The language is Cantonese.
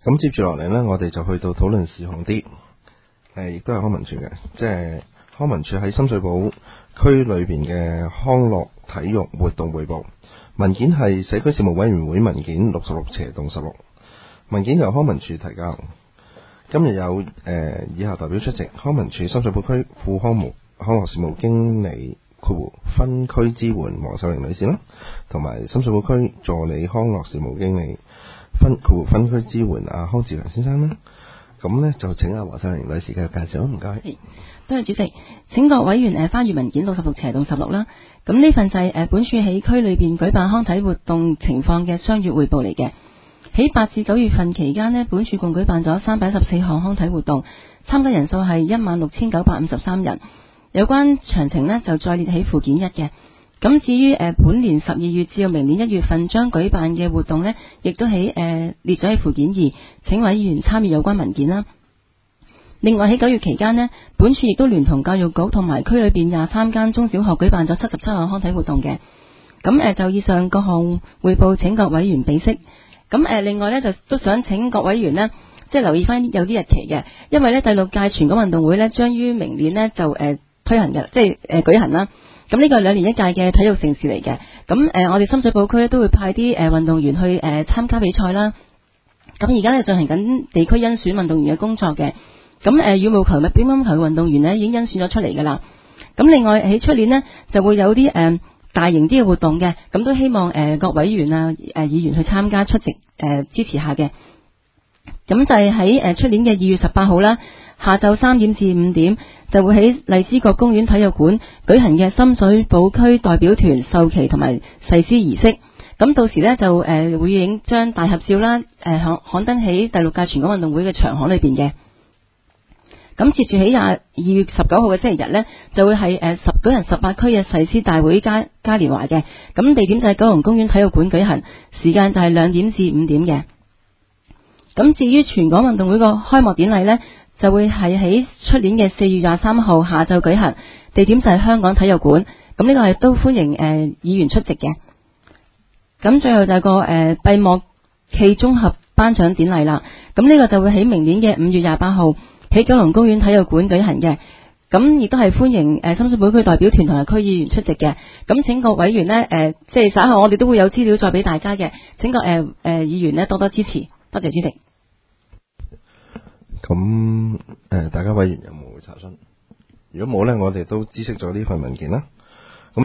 咁接住落嚟呢，我哋就去到討論事項 D， 亦都係康文署嘅，即係康文署喺深水埗區裏邊嘅康樂體育活動匯報。文件係社區事務委員會文件66/16，文件由康文署提交。今日有以下代表出席：康文署深水埗區副康樂事務經理分區支援黃秀玲女士啦，同埋深水埗區助理康樂事務經理分區支援康志良先生啦。咁呢，就請黃秀玲女士繼續介紹，唔該。 多謝主席，請各委員翻閱文件66/16啦。咁呢份就係本署喺區裏邊舉辦康體活動情況嘅雙月匯報嚟嘅。喺8至9月份期間呢，本署共舉辦咗314項康體活動，參加人數係16,953人。有關詳情呢，就再列喺附件1嘅。咁至於本年12月至到明年1月份將舉辦嘅活動呢，亦都喺列咗喺附件2，請委員參與有關文件啦。另外喺9月期間呢，本署亦都聯同教育局同埋區裏邊23間中小學舉辦咗77項康體活動嘅。咁就以上各項匯報，請各委員備悉。咁另外呢，就都想請各委員呢，即係留意翻有啲日期嘅，因為呢第6屆全港運動會呢，將於明年呢就推行嘅，即係舉行啦。咁呢個係2年1屆嘅體育盛事嚟嘅。咁我哋深水埗區都會派啲運動員去參加比賽啦。咁而家呢進行緊地區甄選運動員嘅工作嘅。咁羽毛球、乒乓球嘅運動員呢已經甄選咗出嚟噶啦。咁另外喺出年呢就會有啲大型啲嘅活動嘅，咁都希望各委員議員去參加出席支持下嘅。咁就係喺出年嘅2月18號啦，下晝3點至5點就會喺荔枝角公園體育館舉行嘅深水埗區代表團授旗同埋誓師儀式。咁到時呢就會影張大合照啦，刊登喺第6屆全港運動會嘅場刊裏邊嘅。咁接住喺2月19號嘅星期日呢，就會係舉行18區嘅誓師大會嘉年華嘅。咁地點就係九龍公園體育館舉行，時間就係2點至5點嘅。咁至於全港運動會個開幕典禮呢，就會係喺出年嘅4月23號下晝舉行，地點就係香港體育館。咁呢個係都歡迎議員出席嘅。咁最後就係個閉幕暨綜合頒獎典禮啦。咁呢個就會喺明年嘅5月28號喺九龍公園體育館舉行嘅。咁亦都係歡迎深水埗區代表團同埋區議員出席嘅。咁請各委員呢，即係稍後我哋都會有資料再俾大家嘅。請各議員呢多多支持，多謝主席。 咁大家委員有冇查詢？如果冇呢，我哋都知悉咗呢份文件啦。